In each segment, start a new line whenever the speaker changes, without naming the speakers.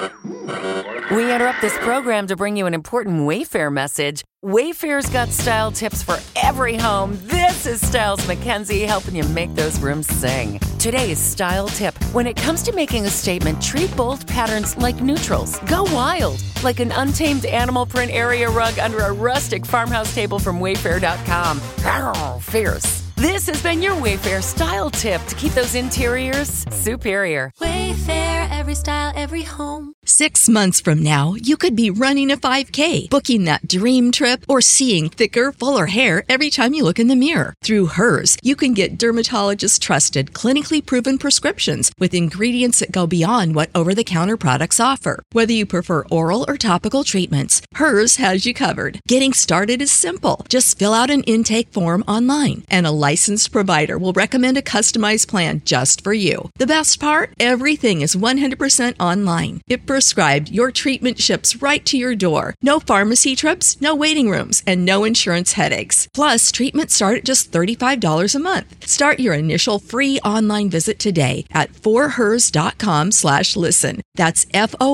We interrupt this program to bring you an important Wayfair message. Wayfair's got style tips for every home. This is Styles McKenzie helping you make those rooms sing. Today's style tip. When it comes to making a statement, treat bold patterns like neutrals. Go wild, like an untamed animal print area rug under a rustic farmhouse table from Wayfair.com. Arr, fierce. This has been your Wayfair style tip to keep those interiors superior.
Wayfair, every style, every home.
6 months from now, you could be running a 5K, booking that dream trip, or seeing thicker, fuller hair every time you look in the mirror. Through Hers, you can get dermatologist-trusted, clinically proven prescriptions with ingredients that go beyond what over-the-counter products offer. Whether you prefer oral or topical treatments, Hers has you covered. Getting started is simple. Just fill out an intake form online, and a licensed provider will recommend a customized plan just for you. The best part? Everything is 100% online. If prescribed, your treatment ships right to your door. No pharmacy trips, no waiting rooms, and no insurance headaches. Plus, treatments start at just $35 a month. Start your initial free online visit today at forhers.com/listen. That's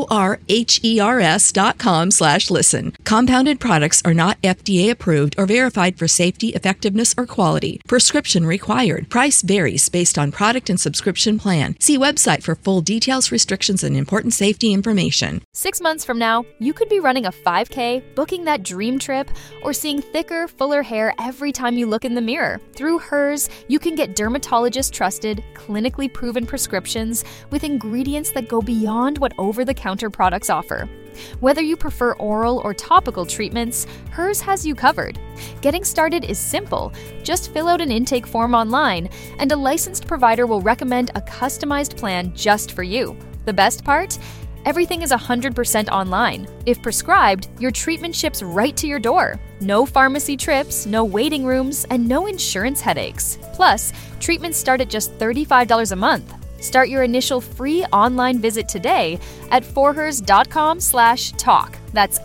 FORHERS.com/listen. Compounded products are not FDA approved or verified for safety, effectiveness, or quality. Prescription required. Price varies based on product and subscription plan. See website for full details, restrictions, and important safety information.
6 months from now, you could be running a 5K, booking that dream trip, or seeing thicker, fuller hair every time you look in the mirror. Through Hers, you can get dermatologist-trusted, clinically proven prescriptions with ingredients that go beyond what over-the-counter products offer. Whether you prefer oral or topical treatments, Hers has you covered. Getting started is simple. Just fill out an intake form online, and a licensed provider will recommend a customized plan just for you. The best part? Everything is 100% online. If prescribed, your treatment ships right to your door. No pharmacy trips, no waiting rooms, and no insurance headaches. Plus, treatments start at just $35 a month. Start your initial free online visit today at forhers.com/talk. That's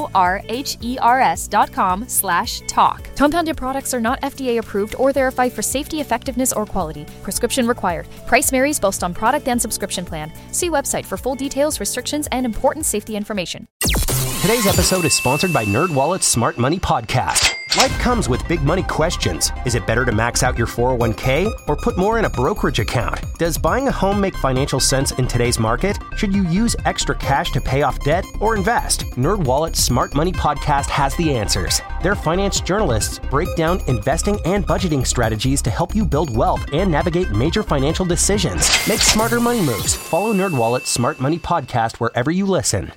FORHERS.com/talk. Compounded products are not FDA approved or verified for safety, effectiveness, or quality. Prescription required. Price varies based on product and subscription plan. See website for full details, restrictions, and important safety information.
Today's episode is sponsored by NerdWallet's Smart Money Podcast. Life comes with big money questions. Is it better to max out your 401k or put more in a brokerage account? Does buying a home make financial sense in today's market? Should you use extra cash to pay off debt or invest? NerdWallet's Smart Money Podcast has the answers. Their finance journalists break down investing and budgeting strategies to help you build wealth and navigate major financial decisions. Make smarter money moves. Follow NerdWallet's Smart Money Podcast wherever you listen.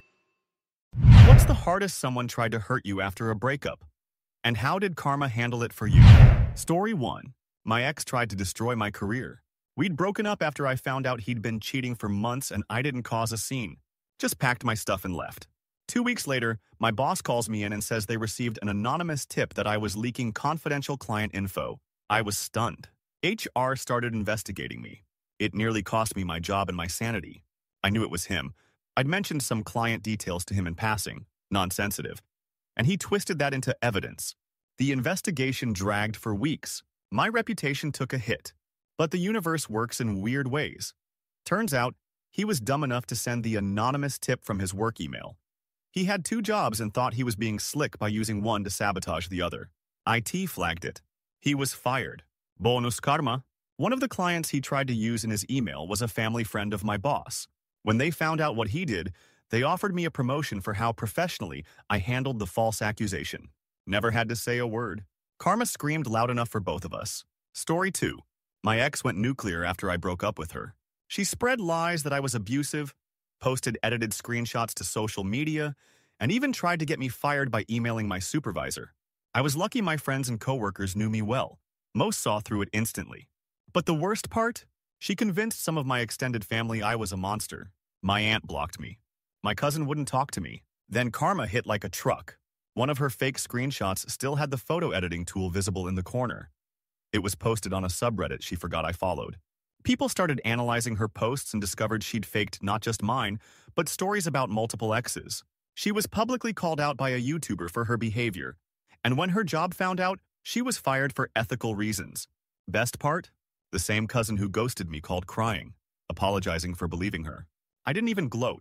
What's the hardest someone tried to hurt you after a breakup? And how did karma handle it for you? Story 1. My ex tried to destroy my career. We'd broken up after I found out he'd been cheating for months and I didn't cause a scene. Just packed my stuff and left. 2 weeks later, my boss calls me in and says they received an anonymous tip that I was leaking confidential client info. I was stunned. HR started investigating me. It nearly cost me my job and my sanity. I knew it was him. I'd mentioned some client details to him in passing, non-sensitive, and he twisted that into evidence. The investigation dragged for weeks. My reputation took a hit, but the universe works in weird ways. Turns out, he was dumb enough to send the anonymous tip from his work email. He had 2 jobs and thought he was being slick by using one to sabotage the other. IT flagged it. He was fired. Bonus karma. One of the clients he tried to use in his email was a family friend of my boss. When they found out what he did, they offered me a promotion for how professionally I handled the false accusation. Never had to say a word. Karma screamed loud enough for both of us. Story 2. My ex went nuclear after I broke up with her. She spread lies that I was abusive, posted edited screenshots to social media, and even tried to get me fired by emailing my supervisor. I was lucky my friends and coworkers knew me well. Most saw through it instantly. But the worst part? She convinced some of my extended family I was a monster. My aunt blocked me. My cousin wouldn't talk to me. Then karma hit like a truck. One of her fake screenshots still had the photo editing tool visible in the corner. It was posted on a subreddit she forgot I followed. People started analyzing her posts and discovered she'd faked not just mine, but stories about multiple exes. She was publicly called out by a YouTuber for her behavior. And when her job found out, she was fired for ethical reasons. Best part? The same cousin who ghosted me called crying, apologizing for believing her. I didn't even gloat.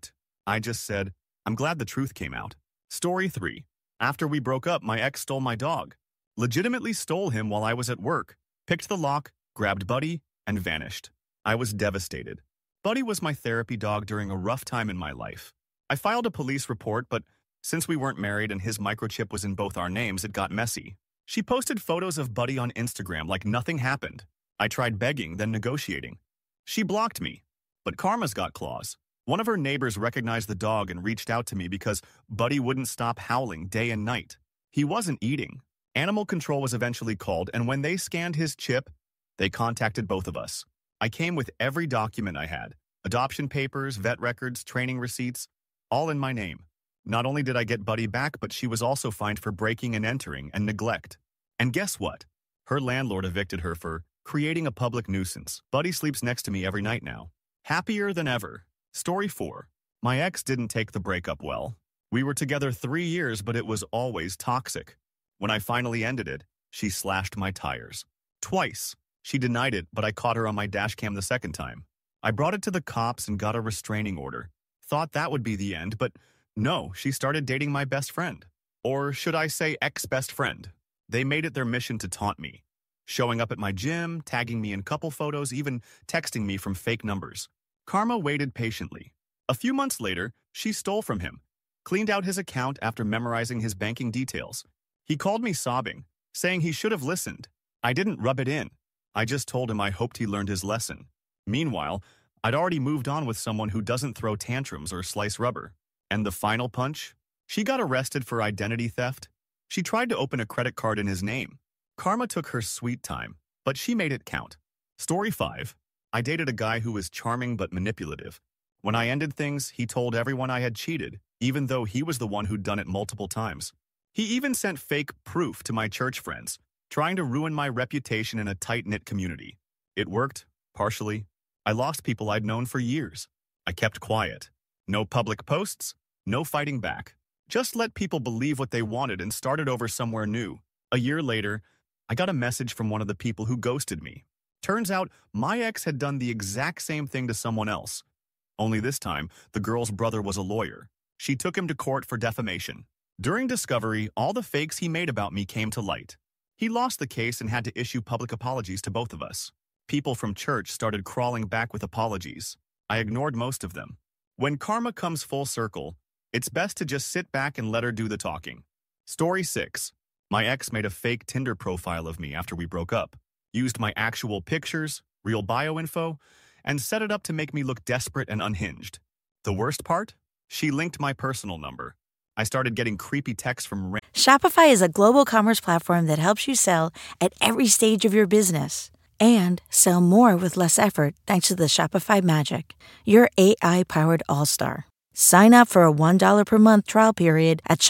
I just said, I'm glad the truth came out. Story 3. After we broke up, my ex stole my dog. Legitimately stole him while I was at work. Picked the lock, grabbed Buddy, and vanished. I was devastated. Buddy was my therapy dog during a rough time in my life. I filed a police report, but since we weren't married and his microchip was in both our names, it got messy. She posted photos of Buddy on Instagram like nothing happened. I tried begging, then negotiating. She blocked me, but karma's got claws. One of her neighbors recognized the dog and reached out to me because Buddy wouldn't stop howling day and night. He wasn't eating. Animal control was eventually called, and when they scanned his chip, they contacted both of us. I came with every document I had. Adoption papers, vet records, training receipts, all in my name. Not only did I get Buddy back, but she was also fined for breaking and entering and neglect. And guess what? Her landlord evicted her for creating a public nuisance. Buddy sleeps next to me every night now. Happier than ever. Story 4. My ex didn't take the breakup well. We were together 3 years, but it was always toxic. When I finally ended it, she slashed my tires. Twice. She denied it, but I caught her on my dash cam the second time. I brought it to the cops and got a restraining order. Thought that would be the end, but no, she started dating my best friend. Or should I say ex-best friend? They made it their mission to taunt me. Showing up at my gym, tagging me in couple photos, even texting me from fake numbers. Karma waited patiently. A few months later, she stole from him, cleaned out his account after memorizing his banking details. He called me sobbing, saying he should have listened. I didn't rub it in. I just told him I hoped he learned his lesson. Meanwhile, I'd already moved on with someone who doesn't throw tantrums or slice rubber. And the final punch? She got arrested for identity theft. She tried to open a credit card in his name. Karma took her sweet time, but she made it count. Story 5. I dated a guy who was charming but manipulative. When I ended things, he told everyone I had cheated, even though he was the one who'd done it multiple times. He even sent fake proof to my church friends, trying to ruin my reputation in a tight-knit community. It worked, partially. I lost people I'd known for years. I kept quiet. No public posts, no fighting back. Just let people believe what they wanted and started over somewhere new. A year later, I got a message from one of the people who ghosted me. Turns out, my ex had done the exact same thing to someone else. Only this time, the girl's brother was a lawyer. She took him to court for defamation. During discovery, all the fakes he made about me came to light. He lost the case and had to issue public apologies to both of us. People from church started crawling back with apologies. I ignored most of them. When karma comes full circle, it's best to just sit back and let her do the talking. Story 6. My ex made a fake Tinder profile of me after we broke up, used my actual pictures, real bio info, and set it up to make me look desperate and unhinged. The worst part? She linked my personal number. I started getting creepy texts from
Shopify is a global commerce platform that helps you sell at every stage of your business and sell more with less effort thanks to the Shopify Magic, your AI-powered all-star. Sign up for a $1 per month trial period at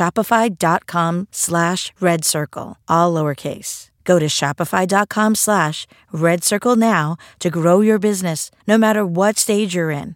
shopify.com/redcircle, all lowercase. Go to shopify.com/redcircle now to grow your business, no matter what stage you're in.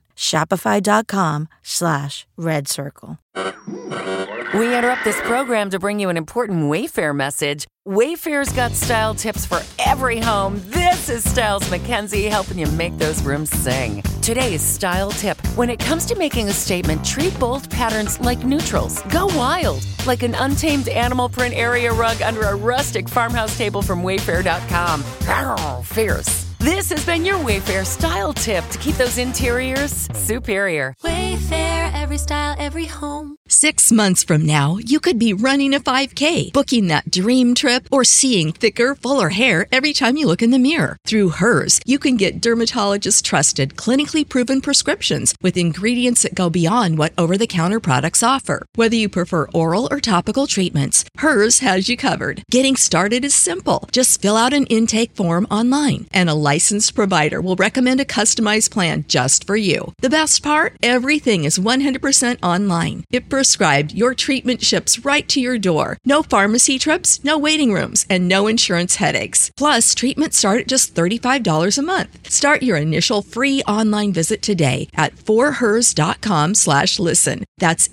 Shopify.com/redcircle.
We interrupt this program to bring you an important Wayfair message. Wayfair's got style tips for every home. This is Styles McKenzie helping you make those rooms sing. Today's style tip. When it comes to making a statement, treat bold patterns like neutrals. Go wild, like an untamed animal print area rug under a rustic farmhouse table from Wayfair.com. Fierce. This has been your Wayfair style tip to keep those interiors superior.
Wayfair, every style, every home.
6 months from now, you could be running a 5K, booking that dream trip, or seeing thicker, fuller hair every time you look in the mirror. Through Hers, you can get dermatologist-trusted, clinically proven prescriptions with ingredients that go beyond what over-the-counter products offer. Whether you prefer oral or topical treatments, Hers has you covered. Getting started is simple. Just fill out an intake form online, and a licensed provider will recommend a customized plan just for you. The best part? Everything is 100% online. If prescribed, your treatment ships right to your door. No pharmacy trips, no waiting rooms, and no insurance headaches. Plus, treatments start at just $35 a month. Start your initial free online visit today at forhers.com/listen. That's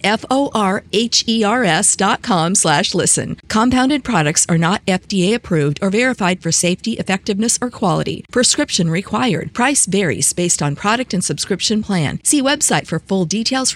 FORHERS.com/listen. Compounded products are not FDA approved or verified for safety, effectiveness, or quality. Prescription required. Price varies based on product and subscription plan. See website for full details.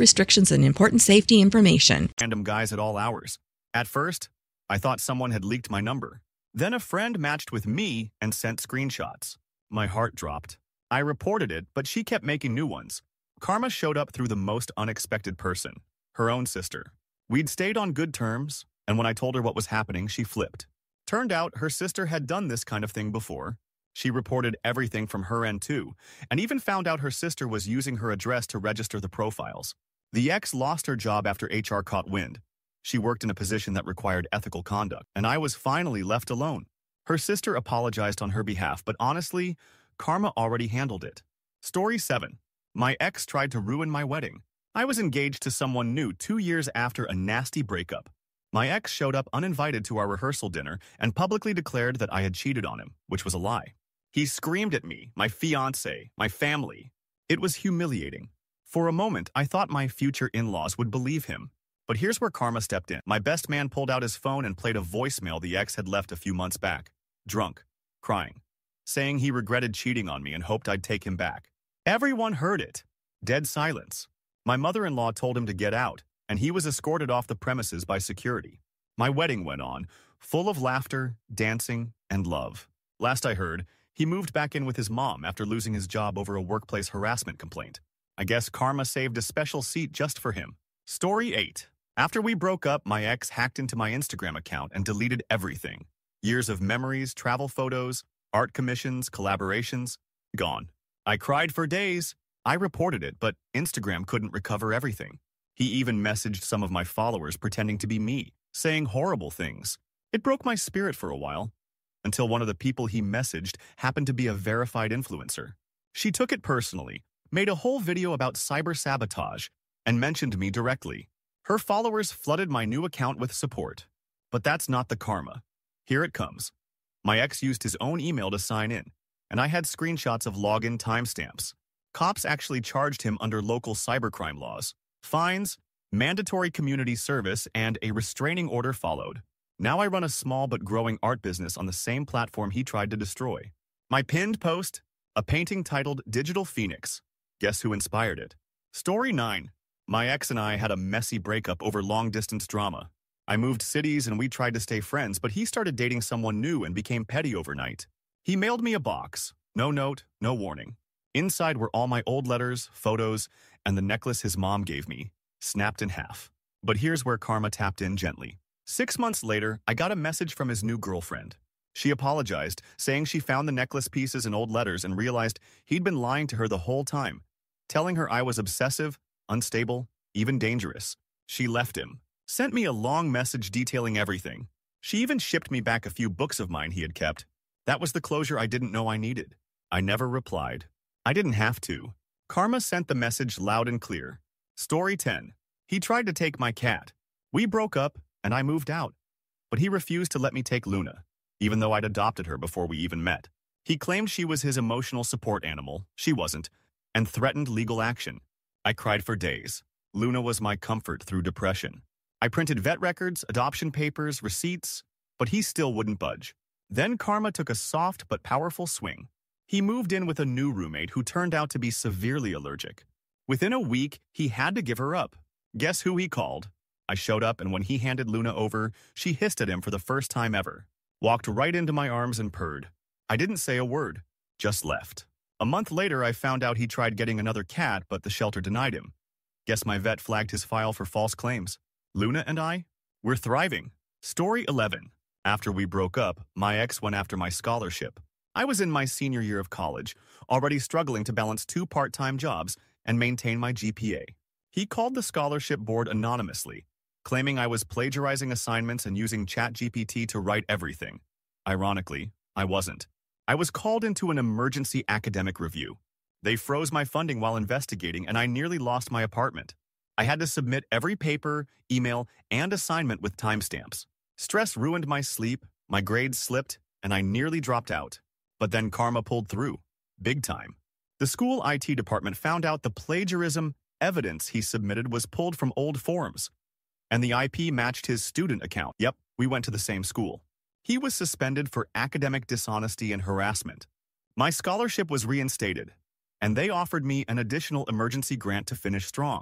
restrictions and important safety information.
Random guys at all hours. At first, I thought someone had leaked my number. Then a friend matched with me and sent screenshots. My heart dropped. I reported it, but she kept making new ones. Karma showed up through the most unexpected person, her own sister. We'd stayed on good terms, and when I told her what was happening, she flipped. Turned out her sister had done this kind of thing before. She reported everything from her end too, and even found out her sister was using her address to register the profiles. The ex lost her job after HR caught wind. She worked in a position that required ethical conduct, and I was finally left alone. Her sister apologized on her behalf, but honestly, karma already handled it. Story 7. My ex tried to ruin my wedding. I was engaged to someone new 2 years after a nasty breakup. My ex showed up uninvited to our rehearsal dinner and publicly declared that I had cheated on him, which was a lie. He screamed at me, my fiancé, my family. It was humiliating. For a moment, I thought my future in-laws would believe him. But here's where karma stepped in. My best man pulled out his phone and played a voicemail the ex had left a few months back. Drunk, crying, saying he regretted cheating on me and hoped I'd take him back. Everyone heard it. Dead silence. My mother-in-law told him to get out, and he was escorted off the premises by security. My wedding went on, full of laughter, dancing, and love. Last I heard, he moved back in with his mom after losing his job over a workplace harassment complaint. I guess karma saved a special seat just for him. Story 8. After we broke up, my ex hacked into my Instagram account and deleted everything. Years of memories, travel photos, art commissions, collaborations, gone. I cried for days. I reported it, but Instagram couldn't recover everything. He even messaged some of my followers pretending to be me, saying horrible things. It broke my spirit for a while, until one of the people he messaged happened to be a verified influencer. She took it personally, made a whole video about cyber sabotage, and mentioned me directly. Her followers flooded my new account with support. But that's not the karma. Here it comes. My ex used his own email to sign in, and I had screenshots of login timestamps. Cops actually charged him under local cybercrime laws. Fines, mandatory community service, and a restraining order followed. Now I run a small but growing art business on the same platform he tried to destroy. My pinned post, a painting titled Digital Phoenix. Guess who inspired it? Story 9. My ex and I had a messy breakup over long-distance drama. I moved cities and we tried to stay friends, but he started dating someone new and became petty overnight. He mailed me a box. No note, no warning. Inside were all my old letters, photos, and the necklace his mom gave me, snapped in half. But here's where karma tapped in gently. 6 months later, I got a message from his new girlfriend. She apologized, saying she found the necklace pieces and old letters and realized he'd been lying to her the whole time, telling her I was obsessive, unstable, even dangerous. She left him, sent me a long message detailing everything. She even shipped me back a few books of mine he had kept. That was the closure I didn't know I needed. I never replied. I didn't have to. Karma sent the message loud and clear. Story 10. He tried to take my cat. We broke up, and I moved out. But he refused to let me take Luna, even though I'd adopted her before we even met. He claimed she was his emotional support animal. She wasn't, and threatened legal action. I cried for days. Luna was my comfort through depression. I printed vet records, adoption papers, receipts, but he still wouldn't budge. Then karma took a soft but powerful swing. He moved in with a new roommate who turned out to be severely allergic. Within a week, he had to give her up. Guess who he called? I showed up, and when he handed Luna over, she hissed at him for the first time ever. Walked right into my arms and purred. I didn't say a word, just left. A month later, I found out he tried getting another cat, but the shelter denied him. Guess my vet flagged his file for false claims. Luna and I? We're thriving. Story 11. After we broke up, my ex went after my scholarship. I was in my senior year of college, already struggling to balance 2 part-time jobs and maintain my GPA. He called the scholarship board anonymously, claiming I was plagiarizing assignments and using ChatGPT to write everything. Ironically, I wasn't. I was called into an emergency academic review. They froze my funding while investigating, and I nearly lost my apartment. I had to submit every paper, email, and assignment with timestamps. Stress ruined my sleep, my grades slipped, and I nearly dropped out. But then karma pulled through. Big time. The school IT department found out the plagiarism evidence he submitted was pulled from old forms, and the IP matched his student account. Yep, we went to the same school. He was suspended for academic dishonesty and harassment. My scholarship was reinstated, and they offered me an additional emergency grant to finish strong.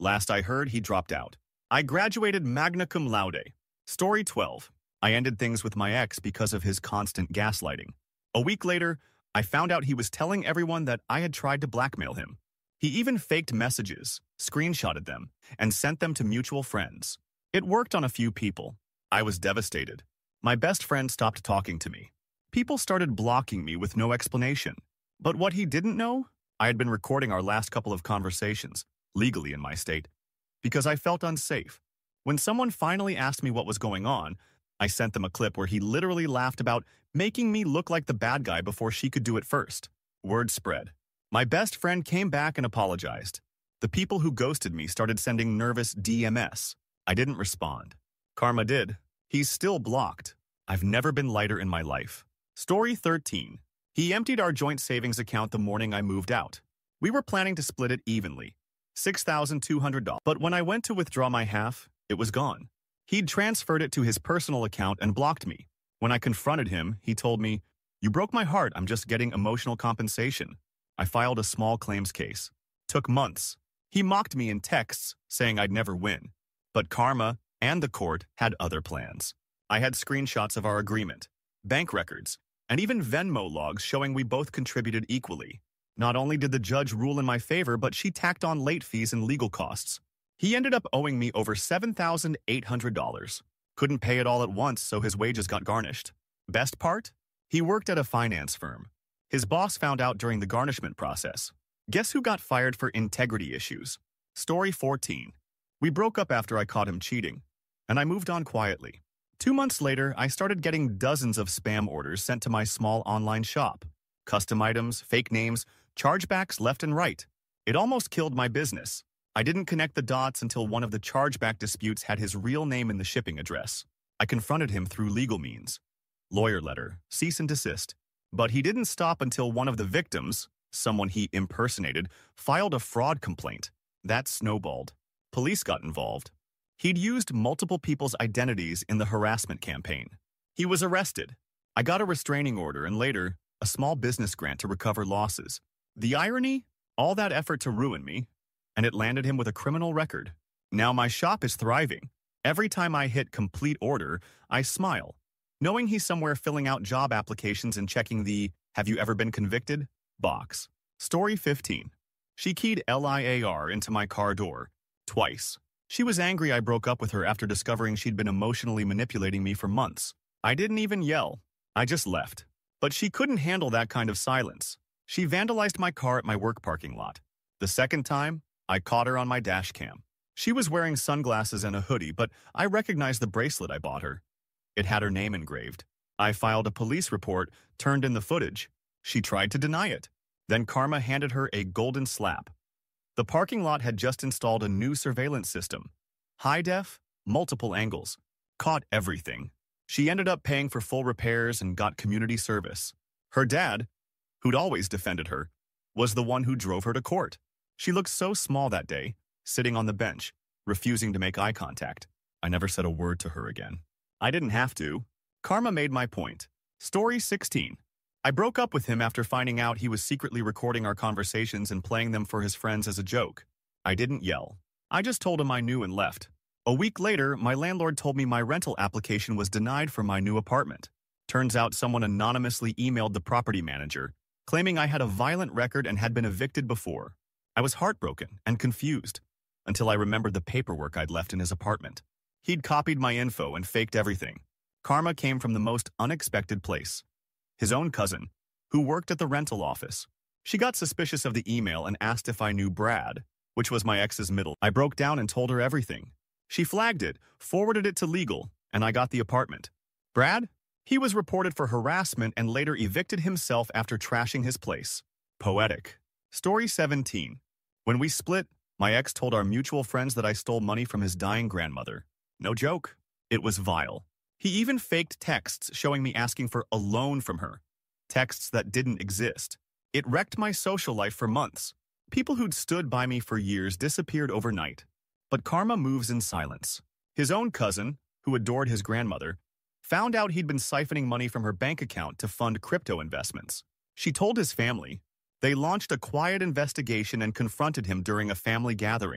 Last I heard, he dropped out. I graduated magna cum laude. Story 12. I ended things with my ex because of his constant gaslighting. A week later, I found out he was telling everyone that I had tried to blackmail him. He even faked messages, screenshotted them, and sent them to mutual friends. It worked on a few people. I was devastated. My best friend stopped talking to me. People started blocking me with no explanation. But what he didn't know? I had been recording our last couple of conversations, legally in my state, because I felt unsafe. When someone finally asked me what was going on, I sent them a clip where he literally laughed about making me look like the bad guy before she could do it first. Word spread. My best friend came back and apologized. The people who ghosted me started sending nervous DMS. I didn't respond. Karma did. He's still blocked. I've never been lighter in my life. Story 13. He emptied our joint savings account the morning I moved out. We were planning to split it evenly, $6,200. But when I went to withdraw my half, it was gone. He'd transferred it to his personal account and blocked me. When I confronted him, he told me, "You broke my heart, I'm just getting emotional compensation." I filed a small claims case. Took months. He mocked me in texts, saying I'd never win. But karma and the court had other plans. I had screenshots of our agreement, bank records, and even Venmo logs showing we both contributed equally. Not only did the judge rule in my favor, but she tacked on late fees and legal costs. He ended up owing me over $7,800. Couldn't pay it all at once, so his wages got garnished. Best part? He worked at a finance firm. His boss found out during the garnishment process. Guess who got fired for integrity issues? Story 14. We broke up after I caught him cheating, and I moved on quietly. 2 months later, I started getting dozens of spam orders sent to my small online shop. Custom items, fake names, chargebacks left and right. It almost killed my business. I didn't connect the dots until one of the chargeback disputes had his real name in the shipping address. I confronted him through legal means. Lawyer letter, cease and desist. But he didn't stop until one of the victims, someone he impersonated, filed a fraud complaint. That snowballed. Police got involved. He'd used multiple people's identities in the harassment campaign. He was arrested. I got a restraining order and later, a small business grant to recover losses. The irony? All that effort to ruin me, and it landed him with a criminal record. Now my shop is thriving. Every time I hit complete order, I smile, knowing he's somewhere filling out job applications and checking the "Have you ever been convicted?" box. Story 15. She keyed LIAR into my car door. Twice. She was angry I broke up with her after discovering she'd been emotionally manipulating me for months. I didn't even yell. I just left. But she couldn't handle that kind of silence. She vandalized my car at my work parking lot. The second time, I caught her on my dash cam. She was wearing sunglasses and a hoodie, but I recognized the bracelet I bought her. It had her name engraved. I filed a police report, turned in the footage. She tried to deny it. Then karma handed her a golden slap. The parking lot had just installed a new surveillance system. High def, multiple angles. Caught everything. She ended up paying for full repairs and got community service. Her dad, who'd always defended her, was the one who drove her to court. She looked so small that day, sitting on the bench, refusing to make eye contact. I never said a word to her again. I didn't have to. Karma made my point. Story 16. I broke up with him after finding out he was secretly recording our conversations and playing them for his friends as a joke. I didn't yell. I just told him I knew and left. A week later, my landlord told me my rental application was denied for my new apartment. Turns out someone anonymously emailed the property manager, claiming I had a violent record and had been evicted before. I was heartbroken and confused until I remembered the paperwork I'd left in his apartment. He'd copied my info and faked everything. Karma came from the most unexpected place. His own cousin, who worked at the rental office. She got suspicious of the email and asked if I knew Brad, which was my ex's middle. I broke down and told her everything. She flagged it, forwarded it to legal, and I got the apartment. Brad? He was reported for harassment and later evicted himself after trashing his place. Poetic. Story 17. When we split, my ex told our mutual friends that I stole money from his dying grandmother. No joke. It was vile. He even faked texts showing me asking for a loan from her. Texts that didn't exist. It wrecked my social life for months. People who'd stood by me for years disappeared overnight. But karma moves in silence. His own cousin, who adored his grandmother, found out he'd been siphoning money from her bank account to fund crypto investments. She told his family. They launched a quiet investigation and confronted him during a family gathering.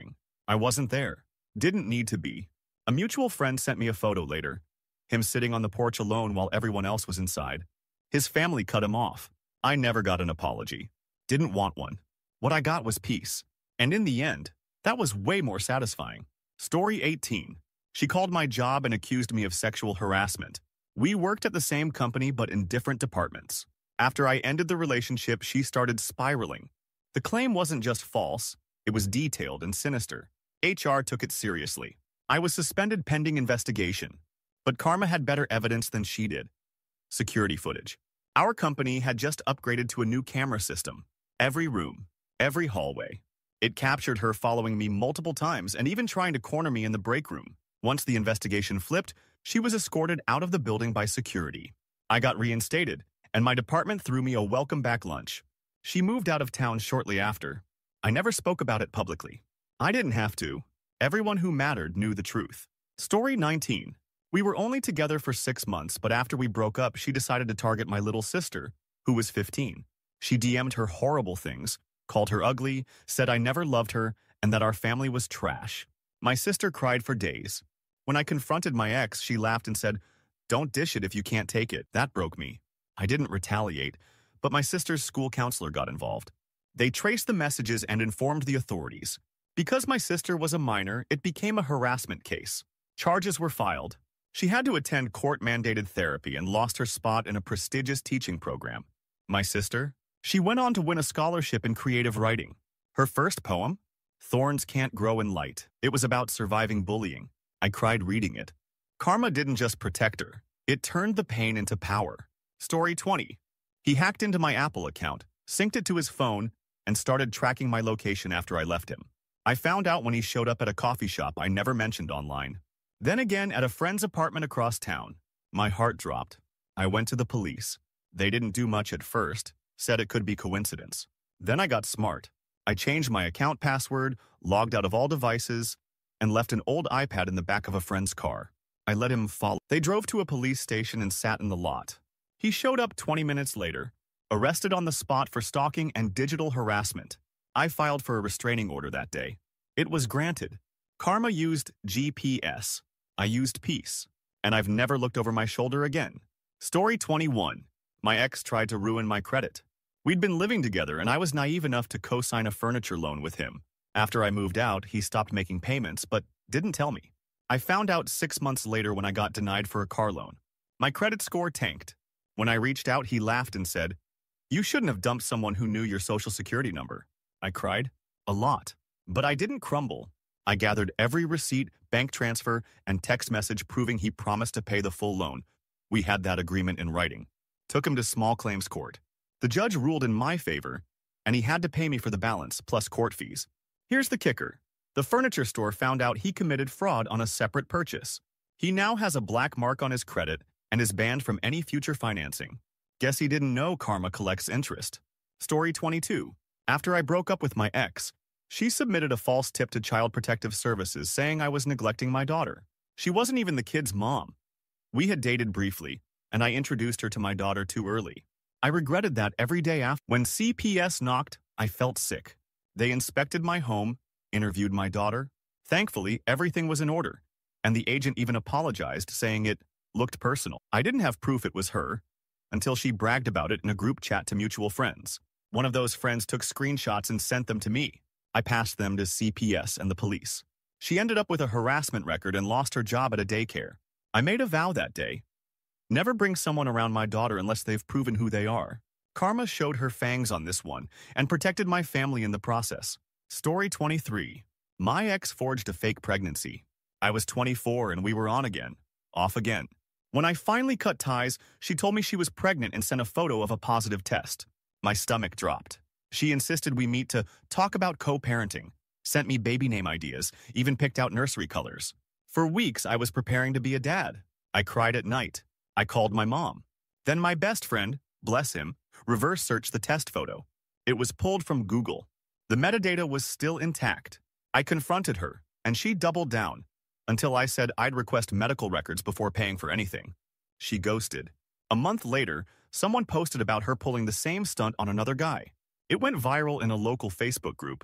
I wasn't there. Didn't need to be. A mutual friend sent me a photo later. Him sitting on the porch alone while everyone else was inside. His family cut him off. I never got an apology. Didn't want one. What I got was peace. And in the end, that was way more satisfying. Story 18. She called my job and accused me of sexual harassment. We worked at the same company but in different departments. After I ended the relationship, she started spiraling. The claim wasn't just false, it was detailed and sinister. HR took it seriously. I was suspended pending investigation. But Karma had better evidence than she did. Security footage. Our company had just upgraded to a new camera system. Every room, every hallway. It captured her following me multiple times and even trying to corner me in the break room. Once the investigation flipped, she was escorted out of the building by security. I got reinstated, and my department threw me a welcome back lunch. She moved out of town shortly after. I never spoke about it publicly. I didn't have to. Everyone who mattered knew the truth. Story 19. We were only together for 6 months, but after we broke up, she decided to target my little sister, who was 15. She DM'd her horrible things, called her ugly, said I never loved her, and that our family was trash. My sister cried for days. When I confronted my ex, she laughed and said, "Don't dish it if you can't take it." That broke me. I didn't retaliate, but my sister's school counselor got involved. They traced the messages and informed the authorities. Because my sister was a minor, it became a harassment case. Charges were filed. She had to attend court-mandated therapy and lost her spot in a prestigious teaching program. My sister? She went on to win a scholarship in creative writing. Her first poem? Thorns Can't Grow in Light. It was about surviving bullying. I cried reading it. Karma didn't just protect her. It turned the pain into power. Story 20. He hacked into my Apple account, synced it to his phone, and started tracking my location after I left him. I found out when he showed up at a coffee shop I never mentioned online. Then again at a friend's apartment across town. My heart dropped. I went to the police. They didn't do much at first, said it could be coincidence. Then I got smart. I changed my account password, logged out of all devices, and left an old iPad in the back of a friend's car. I let him follow. They drove to a police station and sat in the lot. He showed up 20 minutes later, arrested on the spot for stalking and digital harassment. I filed for a restraining order that day. It was granted. Karma used GPS. I used peace. And I've never looked over my shoulder again. Story 21. My ex tried to ruin my credit. We'd been living together and I was naive enough to co-sign a furniture loan with him. After I moved out, he stopped making payments, but didn't tell me. I found out 6 months later when I got denied for a car loan. My credit score tanked. When I reached out, he laughed and said, "You shouldn't have dumped someone who knew your social security number." I cried. A lot. But I didn't crumble. I gathered every receipt, bank transfer, and text message proving he promised to pay the full loan. We had that agreement in writing. Took him to small claims court. The judge ruled in my favor, and he had to pay me for the balance, plus court fees. Here's the kicker. The furniture store found out he committed fraud on a separate purchase. He now has a black mark on his credit and is banned from any future financing. Guess he didn't know Karma collects interest. Story 22. After I broke up with my ex, she submitted a false tip to Child Protective Services saying I was neglecting my daughter. She wasn't even the kid's mom. We had dated briefly, and I introduced her to my daughter too early. I regretted that every day after. When CPS knocked, I felt sick. They inspected my home, interviewed my daughter. Thankfully, everything was in order, and the agent even apologized, saying it looked personal. I didn't have proof it was her until she bragged about it in a group chat to mutual friends. One of those friends took screenshots and sent them to me. I passed them to CPS and the police. She ended up with a harassment record and lost her job at a daycare. I made a vow that day. Never bring someone around my daughter unless they've proven who they are. Karma showed her fangs on this one and protected my family in the process. Story 23. My ex forged a fake pregnancy. I was 24 and we were on again, off again. When I finally cut ties, she told me she was pregnant and sent a photo of a positive test. My stomach dropped. She insisted we meet to talk about co-parenting, sent me baby name ideas, even picked out nursery colors. For weeks, I was preparing to be a dad. I cried at night. I called my mom. Then my best friend, bless him, reverse searched the test photo. It was pulled from Google. The metadata was still intact. I confronted her, and she doubled down, until I said I'd request medical records before paying for anything. She ghosted. A month later, someone posted about her pulling the same stunt on another guy. It went viral in a local Facebook group.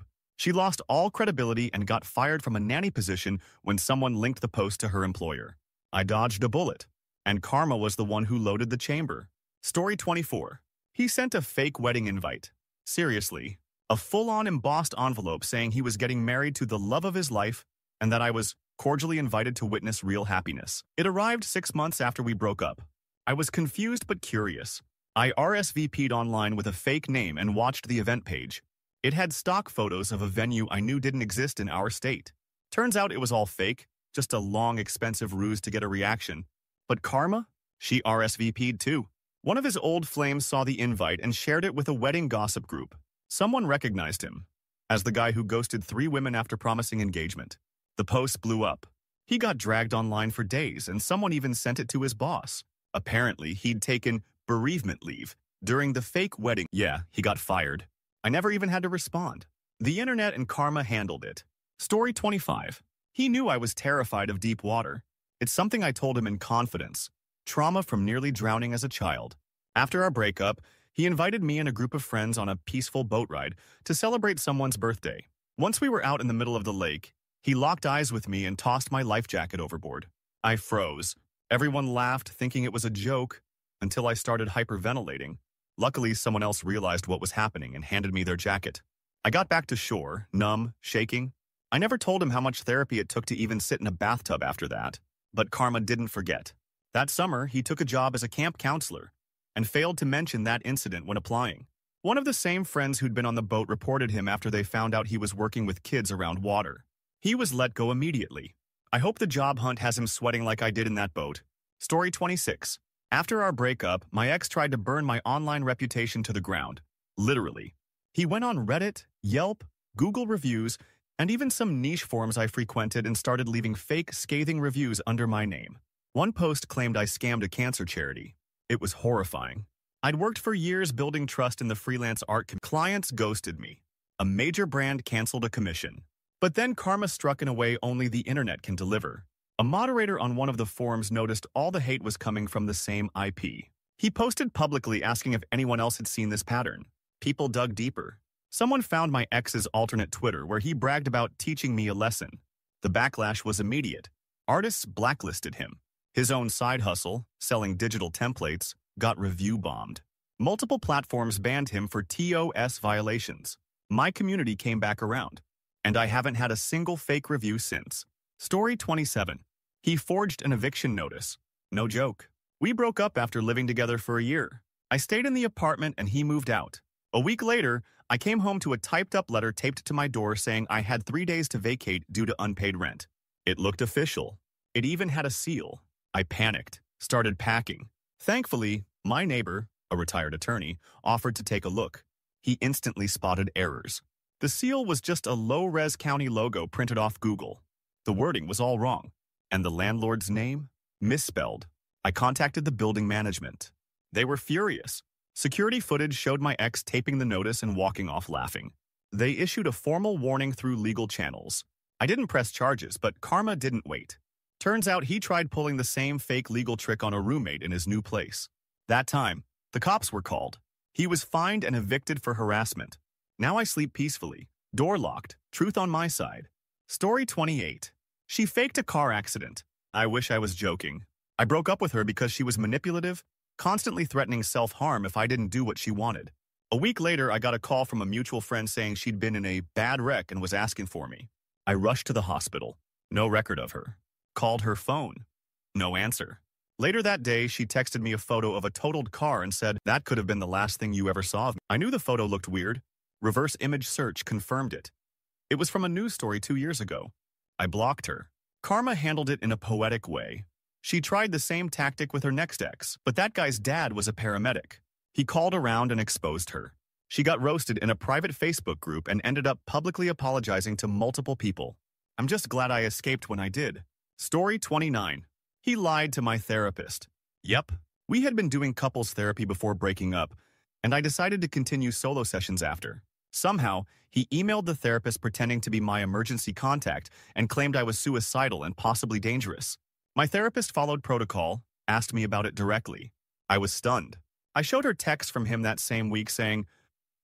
She lost all credibility and got fired from a nanny position when someone linked the post to her employer. I dodged a bullet, and karma was the one who loaded the chamber. Story 24. He sent a fake wedding invite. Seriously, a full-on embossed envelope saying he was getting married to the love of his life and that I was cordially invited to witness real happiness. It arrived 6 months after we broke up. I was confused but curious. I RSVP'd online with a fake name and watched the event page. It had stock photos of a venue I knew didn't exist in our state. Turns out it was all fake, just a long, expensive ruse to get a reaction. But karma? She RSVP'd too. One of his old flames saw the invite and shared it with a wedding gossip group. Someone recognized him as the guy who ghosted 3 women after promising engagement. The post blew up. He got dragged online for days, and someone even sent it to his boss. Apparently, he'd taken bereavement leave during the fake wedding. Yeah, he got fired. I never even had to respond. The internet and karma handled it. Story 25. He knew I was terrified of deep water. It's something I told him in confidence. Trauma from nearly drowning as a child. After our breakup, he invited me and a group of friends on a peaceful boat ride to celebrate someone's birthday. Once we were out in the middle of the lake, he locked eyes with me and tossed my life jacket overboard. I froze. Everyone laughed, thinking it was a joke, until I started hyperventilating. Luckily, someone else realized what was happening and handed me their jacket. I got back to shore, numb, shaking. I never told him how much therapy it took to even sit in a bathtub after that. But karma didn't forget. That summer, he took a job as a camp counselor and failed to mention that incident when applying. One of the same friends who'd been on the boat reported him after they found out he was working with kids around water. He was let go immediately. I hope the job hunt has him sweating like I did in that boat. Story 26. After our breakup, my ex tried to burn my online reputation to the ground. Literally. He went on Reddit, Yelp, Google reviews, and even some niche forums I frequented and started leaving fake, scathing reviews under my name. One post claimed I scammed a cancer charity. It was horrifying. I'd worked for years building trust in the freelance art community. Clients ghosted me. A major brand canceled a commission. But then karma struck in a way only the internet can deliver. A moderator on one of the forums noticed all the hate was coming from the same IP. He posted publicly asking if anyone else had seen this pattern. People dug deeper. Someone found my ex's alternate Twitter where he bragged about teaching me a lesson. The backlash was immediate. Artists blacklisted him. His own side hustle, selling digital templates, got review bombed. Multiple platforms banned him for TOS violations. My community came back around, and I haven't had a single fake review since. Story 27. He forged an eviction notice. No joke. We broke up after living together for a year. I stayed in the apartment and he moved out. A week later, I came home to a typed-up letter taped to my door saying I had 3 days to vacate due to unpaid rent. It looked official. It even had a seal. I panicked, started packing. Thankfully, my neighbor, a retired attorney, offered to take a look. He instantly spotted errors. The seal was just a low-res county logo printed off Google. The wording was all wrong, and the landlord's name misspelled. I contacted the building management. They were furious. Security footage showed my ex taping the notice and walking off laughing. They issued a formal warning through legal channels. I didn't press charges, but karma didn't wait. Turns out he tried pulling the same fake legal trick on a roommate in his new place. That time, the cops were called. He was fined and evicted for harassment. Now I sleep peacefully. Door locked. Truth on my side. Story 28. She faked a car accident. I wish I was joking. I broke up with her because she was manipulative, constantly threatening self-harm if I didn't do what she wanted. A week later, I got a call from a mutual friend saying she'd been in a bad wreck and was asking for me. I rushed to the hospital. No record of her. Called her phone. No answer. Later that day, she texted me a photo of a totaled car and said, "That could have been the last thing you ever saw of me." I knew the photo looked weird. Reverse image search confirmed it. It was from a news story 2 years ago. I blocked her. Karma handled it in a poetic way. She tried the same tactic with her next ex, but that guy's dad was a paramedic. He called around and exposed her. She got roasted in a private Facebook group and ended up publicly apologizing to multiple people. I'm just glad I escaped when I did. Story 29. He lied to my therapist. Yep. We had been doing couples therapy before breaking up, and I decided to continue solo sessions after. Somehow, he emailed the therapist pretending to be my emergency contact and claimed I was suicidal and possibly dangerous. My therapist followed protocol, asked me about it directly. I was stunned. I showed her texts from him that same week saying,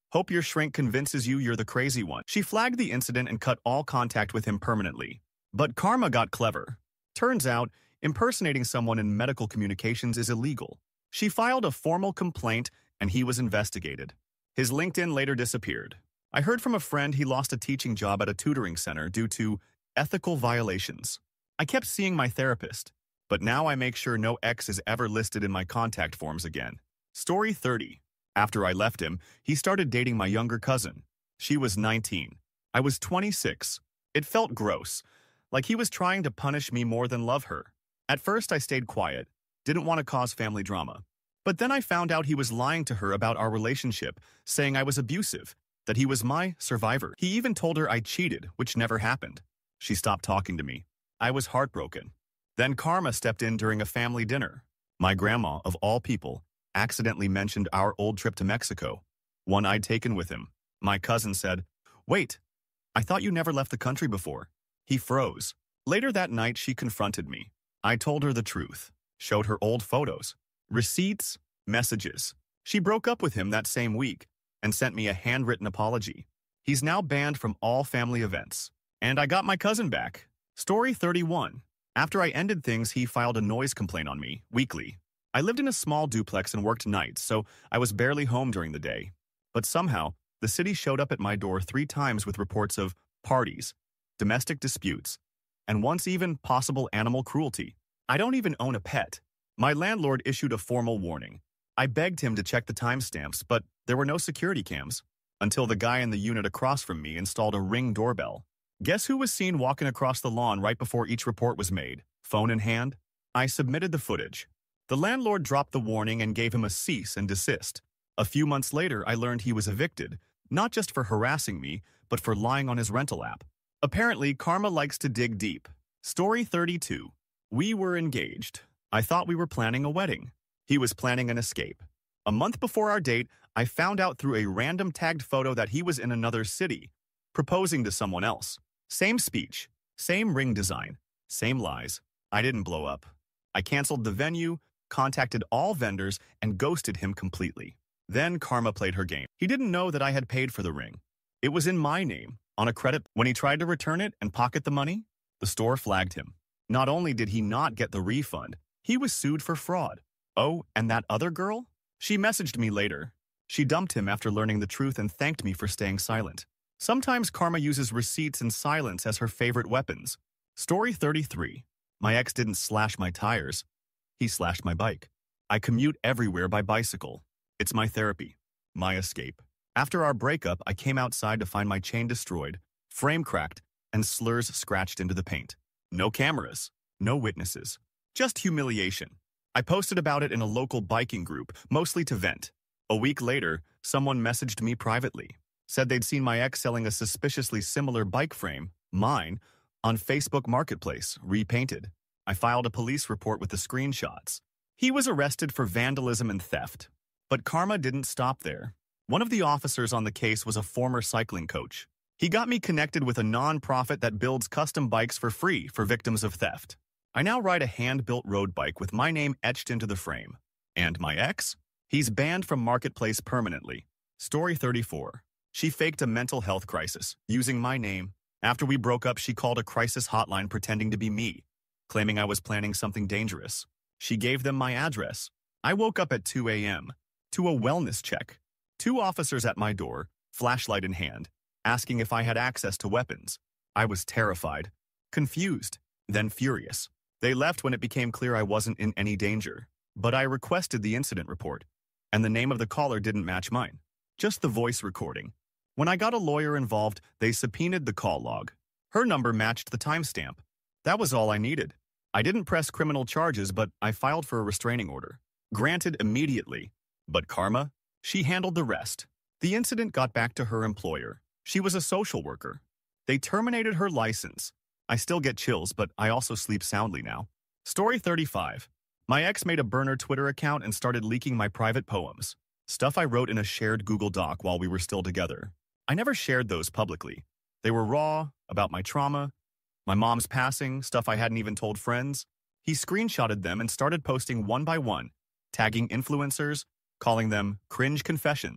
Hope your shrink convinces you you're the crazy one. She flagged the incident and cut all contact with him permanently. But Karma got clever. Turns out, impersonating someone in medical communications is illegal. She filed a formal complaint and he was investigated. His LinkedIn later disappeared. I heard from a friend he lost a teaching job at a tutoring center due to ethical violations. I kept seeing my therapist, but now I make sure no ex is ever listed in my contact forms again. Story 30. After I left him, he started dating my younger cousin. She was 19. I was 26. It felt gross, like he was trying to punish me more than love her. At first, I stayed quiet, didn't want to cause family drama. But then I found out he was lying to her about our relationship, saying I was abusive, that he was my survivor. He even told her I cheated, which never happened. She stopped talking to me. I was heartbroken. Then Karma stepped in during a family dinner. My grandma, of all people, accidentally mentioned our old trip to Mexico, one I'd taken with him. My cousin said, "Wait, I thought you never left the country before." He froze. Later that night, she confronted me. I told her the truth, showed her old photos, receipts, messages. She broke up with him that same week and sent me a handwritten apology. He's now banned from all family events. And I got my cousin back. Story 31. After I ended things, he filed a noise complaint on me, weekly. I lived in a small duplex and worked nights, so I was barely home during the day. But somehow, the city showed up at my door 3 times with reports of parties, domestic disputes, and once even possible animal cruelty. I don't even own a pet. My landlord issued a formal warning. I begged him to check the timestamps, but there were no security cams, until the guy in the unit across from me installed a Ring doorbell. Guess who was seen walking across the lawn right before each report was made, phone in hand? I submitted the footage. The landlord dropped the warning and gave him a cease and desist. A few months later, I learned he was evicted, not just for harassing me, but for lying on his rental app. Apparently, Karma likes to dig deep. Story 32. We were engaged. I thought we were planning a wedding. He was planning an escape. A month before our date, I found out through a random tagged photo that he was in another city, proposing to someone else. Same speech, same ring design, same lies. I didn't blow up. I canceled the venue, contacted all vendors, and ghosted him completely. Then Karma played her game. He didn't know that I had paid for the ring. It was in my name, on a credit. When he tried to return it and pocket the money, the store flagged him. Not only did he not get the refund, he was sued for fraud. Oh, and that other girl? She messaged me later. She dumped him after learning the truth and thanked me for staying silent. Sometimes Karma uses receipts and silence as her favorite weapons. Story 33. My ex didn't slash my tires. He slashed my bike. I commute everywhere by bicycle. It's my therapy, my escape. After our breakup, I came outside to find my chain destroyed, frame cracked, and slurs scratched into the paint. No cameras, no witnesses, just humiliation. I posted about it in a local biking group, mostly to vent. A week later, someone messaged me privately, said they'd seen my ex selling a suspiciously similar bike frame, mine, on Facebook Marketplace, repainted. I filed a police report with the screenshots. He was arrested for vandalism and theft. But Karma didn't stop there. One of the officers on the case was a former cycling coach. He got me connected with a non-profit that builds custom bikes for free for victims of theft. I now ride a hand-built road bike with my name etched into the frame. And my ex? He's banned from Marketplace permanently. Story 34. She faked a mental health crisis, using my name. After we broke up, she called a crisis hotline pretending to be me, claiming I was planning something dangerous. She gave them my address. I woke up at 2 a.m. to a wellness check. 2 officers at my door, flashlight in hand, asking if I had access to weapons. I was terrified, confused, then furious. They left when it became clear I wasn't in any danger. But I requested the incident report, and the name of the caller didn't match mine, just the voice recording. When I got a lawyer involved, they subpoenaed the call log. Her number matched the timestamp. That was all I needed. I didn't press criminal charges, but I filed for a restraining order. Granted immediately. But Karma? She handled the rest. The incident got back to her employer. She was a social worker. They terminated her license. I still get chills, but I also sleep soundly now. Story 35. My ex made a burner Twitter account and started leaking my private poems. Stuff I wrote in a shared Google Doc while we were still together. I never shared those publicly. They were raw, about my trauma, my mom's passing, stuff I hadn't even told friends. He screenshotted them and started posting one by one, tagging influencers, calling them cringe confessions.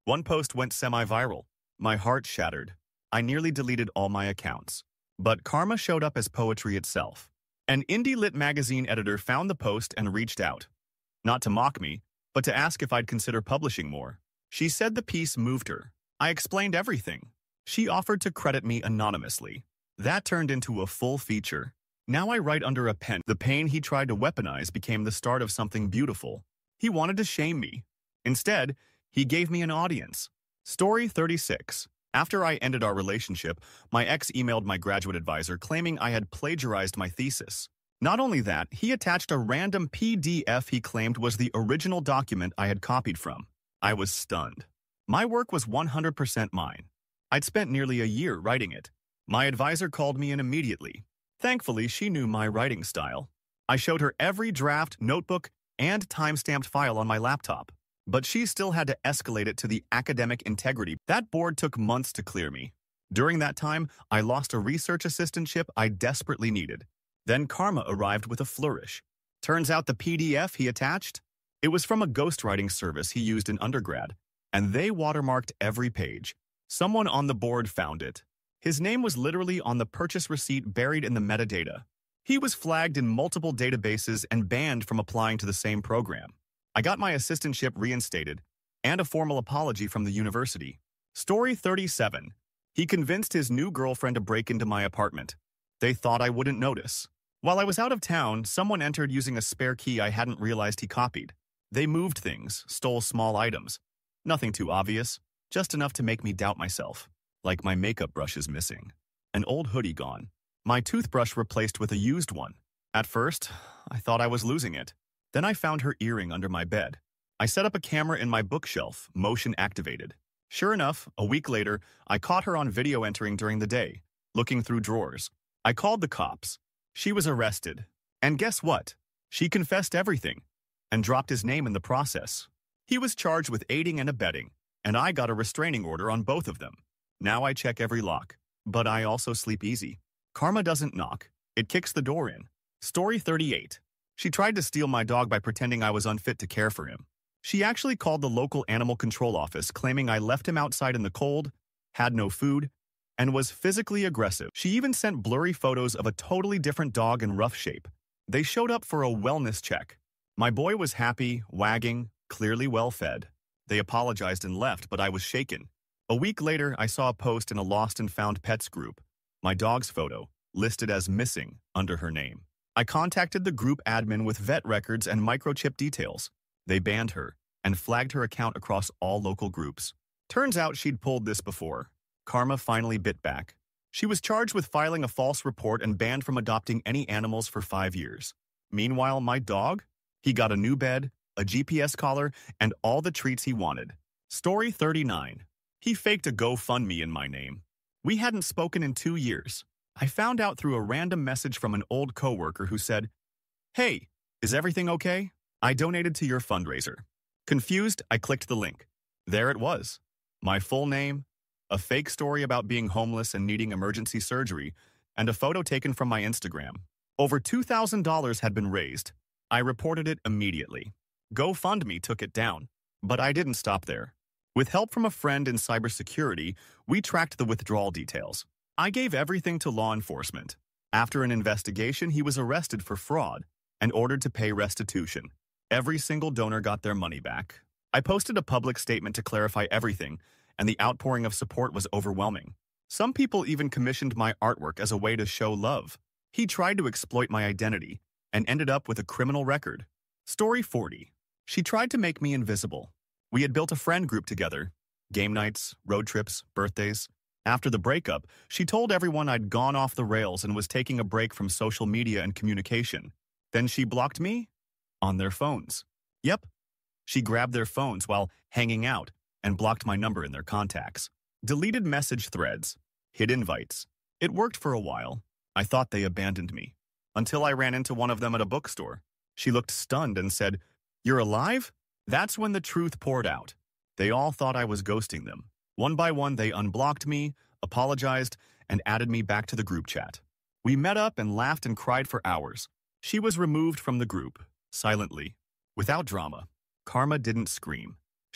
One post went semi-viral. My heart shattered. I nearly deleted all my accounts. But karma showed up as poetry itself. An indie lit magazine editor found the post and reached out. Not to mock me, but to ask if I'd consider publishing more. She said the piece moved her. I explained everything. She offered to credit me anonymously. That turned into a full feature. Now I write under a pen. The pain he tried to weaponize became the start of something beautiful. He wanted to shame me. Instead, he gave me an audience. Story 36. After I ended our relationship, my ex emailed my graduate advisor claiming I had plagiarized my thesis. Not only that, he attached a random PDF he claimed was the original document I had copied from. I was stunned. My work was 100% mine. I'd spent nearly a year writing it. My advisor called me in immediately. Thankfully, she knew my writing style. I showed her every draft, notebook, and time-stamped file on my laptop. But she still had to escalate it to the academic integrity. That board took months to clear me. During that time, I lost a research assistantship I desperately needed. Then karma arrived with a flourish. Turns out the PDF he attached? It was from a ghostwriting service he used in undergrad, and they watermarked every page. Someone on the board found it. His name was literally on the purchase receipt buried in the metadata. He was flagged in multiple databases and banned from applying to the same program. I got my assistantship reinstated and a formal apology from the university. Story 37. He convinced his new girlfriend to break into my apartment. They thought I wouldn't notice. While I was out of town, someone entered using a spare key I hadn't realized he copied. They moved things, stole small items. Nothing too obvious, just enough to make me doubt myself. Like my makeup brush is missing. An old hoodie gone. My toothbrush replaced with a used one. At first, I thought I was losing it. Then I found her earring under my bed. I set up a camera in my bookshelf, motion activated. Sure enough, a week later, I caught her on video entering during the day, looking through drawers. I called the cops. She was arrested. And guess what? She confessed everything and dropped his name in the process. He was charged with aiding and abetting, and I got a restraining order on both of them. Now I check every lock, but I also sleep easy. Karma doesn't knock. It kicks the door in. Story 38. She tried to steal my dog by pretending I was unfit to care for him. She actually called the local animal control office claiming I left him outside in the cold, had no food, and was physically aggressive. She even sent blurry photos of a totally different dog in rough shape. They showed up for a wellness check. My boy was happy, wagging, clearly well-fed. They apologized and left, but I was shaken. A week later, I saw a post in a lost and found pets group. My dog's photo, listed as missing, under her name. I contacted the group admin with vet records and microchip details. They banned her and flagged her account across all local groups. Turns out she'd pulled this before. Karma finally bit back. She was charged with filing a false report and banned from adopting any animals for 5 years. Meanwhile, my dog? He got a new bed, a GPS collar, and all the treats he wanted. Story 39. He faked a GoFundMe in my name. We hadn't spoken in 2 years. I found out through a random message from an old coworker who said, "Hey, is everything okay? I donated to your fundraiser." Confused, I clicked the link. There it was. My full name, a fake story about being homeless and needing emergency surgery, and a photo taken from my Instagram. Over $2,000 had been raised. I reported it immediately. GoFundMe took it down, but I didn't stop there. With help from a friend in cybersecurity, we tracked the withdrawal details. I gave everything to law enforcement. After an investigation, he was arrested for fraud and ordered to pay restitution. Every single donor got their money back. I posted a public statement to clarify everything, and the outpouring of support was overwhelming. Some people even commissioned my artwork as a way to show love. He tried to exploit my identity and ended up with a criminal record. Story 40. She tried to make me invisible. We had built a friend group together. Game nights, road trips, birthdays. After the breakup, she told everyone I'd gone off the rails and was taking a break from social media and communication. Then she blocked me on their phones. Yep. She grabbed their phones while hanging out and blocked my number in their contacts. Deleted message threads. Hid invites. It worked for a while. I thought they abandoned me. Until I ran into one of them at a bookstore. She looked stunned and said, "You're alive?" That's when the truth poured out. They all thought I was ghosting them. One by one, they unblocked me, apologized, and added me back to the group chat. We met up and laughed and cried for hours. She was removed from the group, silently, without drama. Karma didn't scream.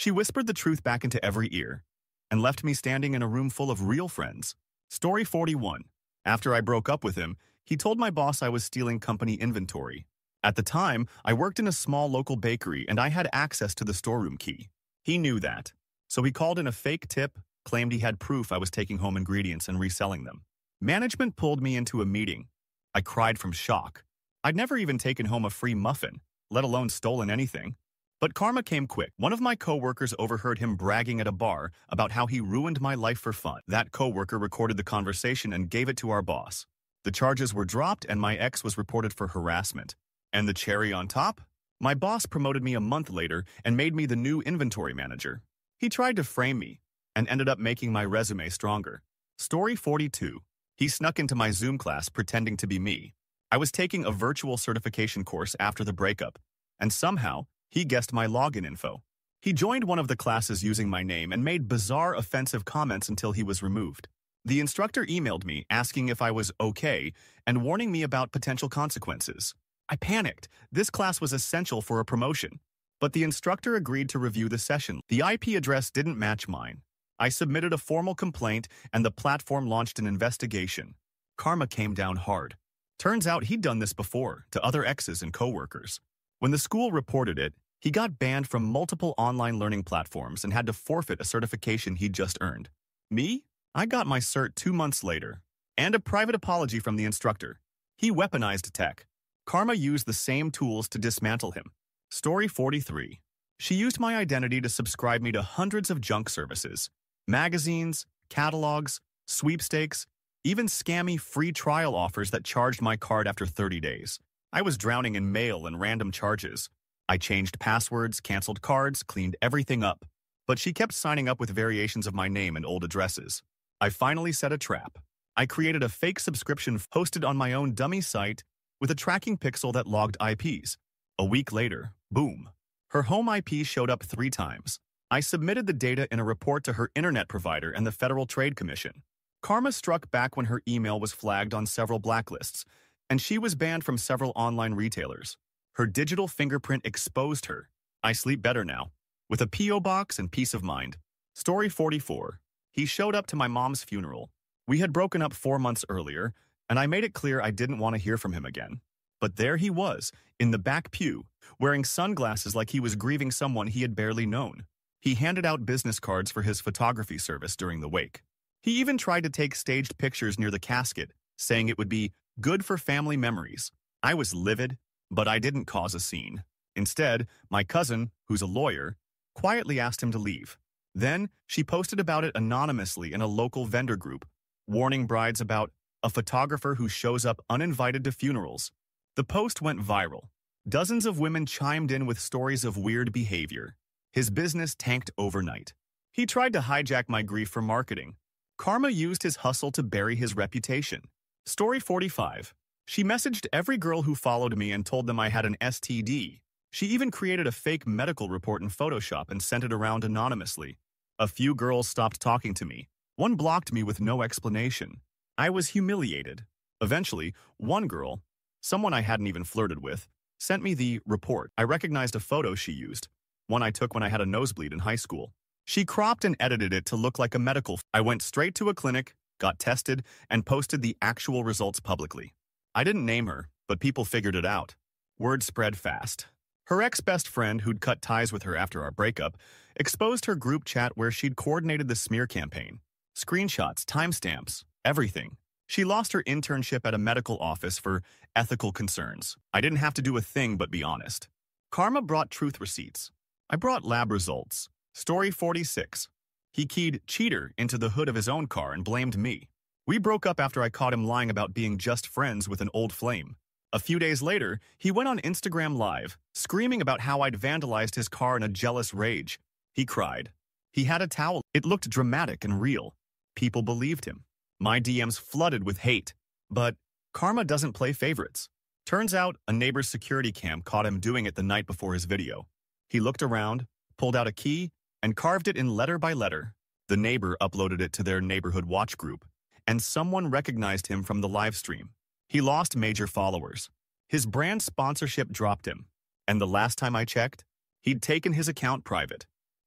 She whispered the truth back into every ear and left me standing in a room full of real friends. Story 41. After I broke up with him, he told my boss I was stealing company inventory. At the time, I worked in a small local bakery and I had access to the storeroom key. He knew that, so he called in a fake tip, claimed he had proof I was taking home ingredients and reselling them. Management pulled me into a meeting. I cried from shock. I'd never even taken home a free muffin, let alone stolen anything. But karma came quick. One of my coworkers overheard him bragging at a bar about how he ruined my life for fun. That coworker recorded the conversation and gave it to our boss. The charges were dropped and my ex was reported for harassment. And the cherry on top? My boss promoted me a month later and made me the new inventory manager. He tried to frame me and ended up making my resume stronger. Story 42. He snuck into my Zoom class pretending to be me. I was taking a virtual certification course after the breakup, and somehow, he guessed my login info. He joined one of the classes using my name and made bizarre offensive comments until he was removed. The instructor emailed me asking if I was okay and warning me about potential consequences. I panicked. This class was essential for a promotion. But the instructor agreed to review the session. The IP address didn't match mine. I submitted a formal complaint and the platform launched an investigation. Karma came down hard. Turns out he'd done this before to other exes and coworkers. When the school reported it, he got banned from multiple online learning platforms and had to forfeit a certification he'd just earned. Me? I got my cert 2 months later, and a private apology from the instructor. He weaponized tech. Karma used the same tools to dismantle him. Story 43. She used my identity to subscribe me to hundreds of junk services, magazines, catalogs, sweepstakes, even scammy free trial offers that charged my card after 30 days. I was drowning in mail and random charges. I changed passwords, canceled cards, cleaned everything up. But she kept signing up with variations of my name and old addresses. I finally set a trap. I created a fake subscription hosted on my own dummy site with a tracking pixel that logged IPs. A week later, boom. Her home IP showed up 3 times. I submitted the data in a report to her internet provider and the Federal Trade Commission. Karma struck back when her email was flagged on several blacklists, and she was banned from several online retailers. Her digital fingerprint exposed her. I sleep better now, with a P.O. box and peace of mind. Story 44. He showed up to my mom's funeral. We had broken up 4 months earlier, and I made it clear I didn't want to hear from him again. But there he was, in the back pew, wearing sunglasses like he was grieving someone he had barely known. He handed out business cards for his photography service during the wake. He even tried to take staged pictures near the casket, saying it would be good for family memories. I was livid, but I didn't cause a scene. Instead, my cousin, who's a lawyer, quietly asked him to leave. Then, she posted about it anonymously in a local vendor group, warning brides about a photographer who shows up uninvited to funerals. The post went viral. Dozens of women chimed in with stories of weird behavior. His business tanked overnight. He tried to hijack my grief for marketing. Karma used his hustle to bury his reputation. Story 45. She messaged every girl who followed me and told them I had an STD. She even created a fake medical report in Photoshop and sent it around anonymously. A few girls stopped talking to me. One blocked me with no explanation. I was humiliated. Eventually, one girl, someone I hadn't even flirted with, sent me the report. I recognized a photo she used, one I took when I had a nosebleed in high school. She cropped and edited it to look like a medical. I went straight to a clinic, got tested, and posted the actual results publicly. I didn't name her, but people figured it out. Word spread fast. Her ex-best friend, who'd cut ties with her after our breakup, exposed her group chat where she'd coordinated the smear campaign. Screenshots, timestamps, everything. She lost her internship at a medical office for ethical concerns. I didn't have to do a thing but be honest. Karma brought truth receipts. I brought lab results. Story 46. He keyed cheater into the hood of his own car and blamed me. We broke up after I caught him lying about being just friends with an old flame. A few days later, he went on Instagram Live, screaming about how I'd vandalized his car in a jealous rage. He cried. He had a towel. It looked dramatic and real. People believed him. My DMs flooded with hate. But karma doesn't play favorites. Turns out, a neighbor's security cam caught him doing it the night before his video. He looked around, pulled out a key, and carved it in letter by letter. The neighbor uploaded it to their neighborhood watch group, and someone recognized him from the live stream. He lost major followers. His brand sponsorship dropped him, and the last time I checked, he'd taken his account private.